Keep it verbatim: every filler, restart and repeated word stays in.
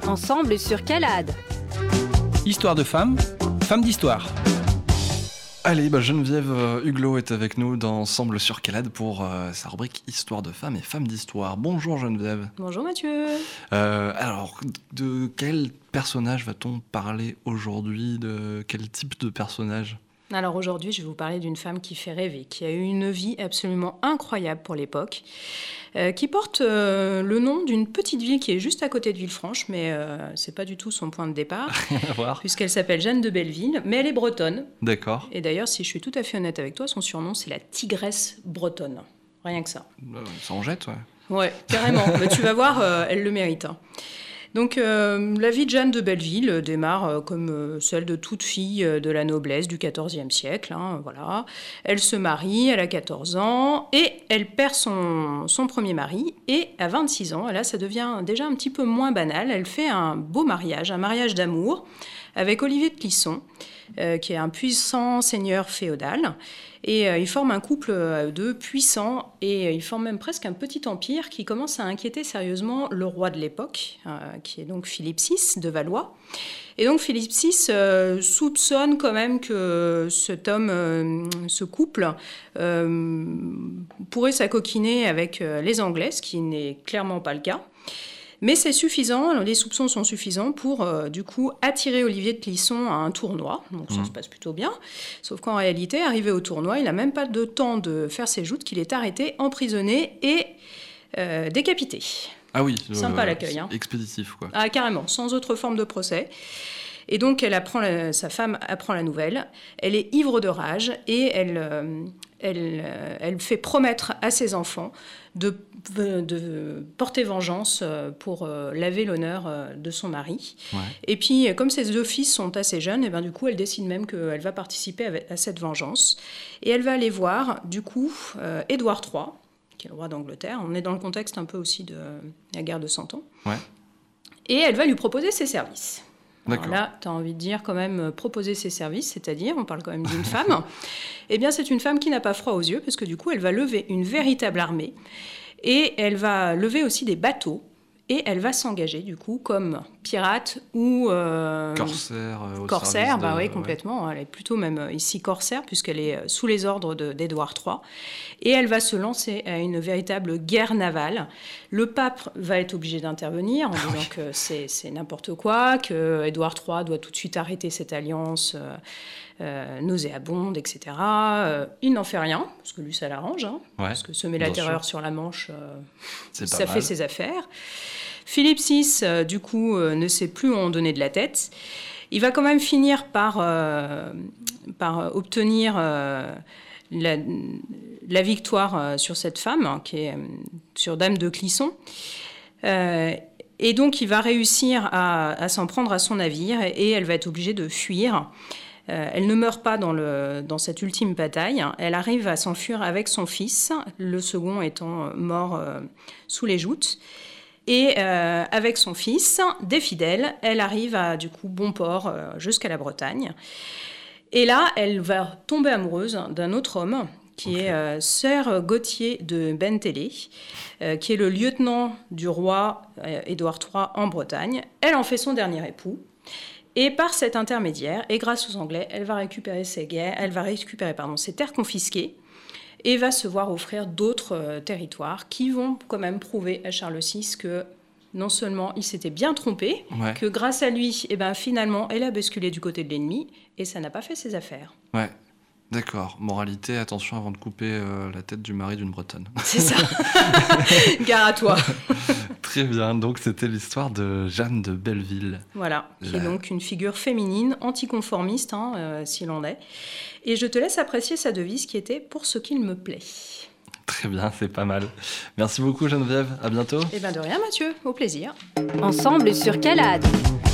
Ensemble sur Calade. Histoire de femmes, femmes d'histoire. Allez, bah Geneviève euh, Huglot est avec nous dans Ensemble sur Calade pour euh, sa rubrique Histoire de femmes et femmes d'histoire. Bonjour Geneviève. Bonjour Mathieu. Euh, alors, de quel personnage va-t-on parler aujourd'hui? De quel type de personnage? Alors aujourd'hui, je vais vous parler d'une femme qui fait rêver, qui a eu une vie absolument incroyable pour l'époque, euh, qui porte euh, le nom d'une petite ville qui est juste à côté de Villefranche, mais euh, c'est pas du tout son point de départ, Rien à voir. puisqu'elle s'appelle Jeanne de Belleville, mais elle est bretonne. D'accord. Et d'ailleurs, si je suis tout à fait honnête avec toi, son surnom, c'est la tigresse bretonne. Rien que ça. Euh, ça en jette, ouais. Ouais, carrément. Mais tu vas voir, euh, elle le mérite. Hein. Donc, euh, la vie de Jeanne de Belleville démarre euh, comme euh, celle de toute fille euh, de la noblesse du quatorzième siècle. Hein, voilà. Elle se marie, elle a quatorze ans, et elle perd son, son premier mari. Et à vingt-six ans, là, ça devient déjà un petit peu moins banal. Elle fait un beau mariage, un mariage d'amour, avec Olivier de Clisson, euh, qui est un puissant seigneur féodal. Et euh, ils forment un couple euh, de puissants, et euh, ils forment même presque un petit empire qui commence à inquiéter sérieusement le roi de l'époque, euh, qui est donc Philippe six de Valois. Et donc Philippe six euh, soupçonne quand même que cet homme, euh, ce couple, euh, pourrait s'acoquiner avec euh, les Anglais, ce qui n'est clairement pas le cas. Mais c'est suffisant, les soupçons sont suffisants pour, euh, du coup, attirer Olivier de Clisson à un tournoi. Donc ça mmh. se passe plutôt bien. Sauf qu'en réalité, arrivé au tournoi, il n'a même pas de temps de faire ses joutes qu'il est arrêté, emprisonné et euh, décapité. Ah oui. Sympa euh, l'accueil. Hein. Expéditif, quoi. Ah, carrément, sans autre forme de procès. Et donc, elle apprend la, sa femme apprend la nouvelle. Elle est ivre de rage et elle, euh, elle, euh, elle fait promettre à ses enfants de, de porter vengeance pour euh, laver l'honneur euh, de son mari. Ouais. Et puis, comme ses deux fils sont assez jeunes, et ben, du coup, elle décide même qu'elle va participer à, à cette vengeance. Et elle va aller voir, du coup, euh, Édouard trois, qui est le roi d'Angleterre. On est dans le contexte un peu aussi de la guerre de Cent Ans. Ouais. Et elle va lui proposer ses services. Alors D'accord. là, tu as envie de dire quand même euh, proposer ses services, c'est-à-dire, on parle quand même d'une femme. Eh bien, c'est une femme qui n'a pas froid aux yeux, parce que du coup, elle va lever une véritable armée. Et elle va lever aussi des bateaux. Et elle va s'engager, du coup, comme pirate ou... Euh, corsaire. Euh, corsaire, bah de, oui, complètement. Ouais. Elle est plutôt même ici corsaire, puisqu'elle est sous les ordres de, d'Édouard trois. Et elle va se lancer à une véritable guerre navale. Le pape va être obligé d'intervenir, en disant que c'est, c'est n'importe quoi, que Édouard trois doit tout de suite arrêter cette alliance euh, euh, nauséabonde, et cetera. Euh, il n'en fait rien, parce que lui, ça l'arrange. Hein, ouais, parce que semer la terreur sûr. sur la Manche, euh, ça mal. fait ses affaires. Philippe six, euh, du coup, euh, ne sait plus où en donner de la tête. Il va quand même finir par, euh, par obtenir euh, la, la victoire euh, sur cette femme, hein, qui est euh, sur Dame de Clisson. Euh, et donc, il va réussir à, à s'en prendre à son navire et elle va être obligée de fuir. Euh, elle ne meurt pas dans, le, dans cette ultime bataille. Elle arrive à s'enfuir avec son fils, le second étant mort euh, sous les joutes. Et euh, avec son fils, des fidèles, elle arrive à, du coup, bon port euh, jusqu'à la Bretagne. Et là, elle va tomber amoureuse d'un autre homme, qui okay. est euh, Sir Gauthier de Bentélé, euh, qui est le lieutenant du roi euh, Édouard trois en Bretagne. Elle en fait son dernier époux. Et par cet intermédiaire, et grâce aux Anglais, elle va récupérer ses guerres, elle va récupérer pardon, ses terres confisquées, et va se voir offrir d'autres euh, territoires qui vont quand même prouver à Charles six que non seulement il s'était bien trompé, ouais. que grâce à lui, eh ben, finalement, elle a basculé du côté de l'ennemi et ça n'a pas fait ses affaires. Ouais, d'accord. Moralité, attention avant de couper euh, la tête du mari d'une Bretonne. C'est ça. Gare à toi. Très bien, donc c'était l'histoire de Jeanne de Belleville. Voilà, qui la... est donc une figure féminine, anticonformiste, hein, euh, s'il en est. Et je te laisse apprécier sa devise qui était « Pour ce qu'il me plaît ». Très bien, c'est pas mal. Merci beaucoup Geneviève, à bientôt. Eh bien de rien Mathieu, au plaisir. Ensemble sur Calade.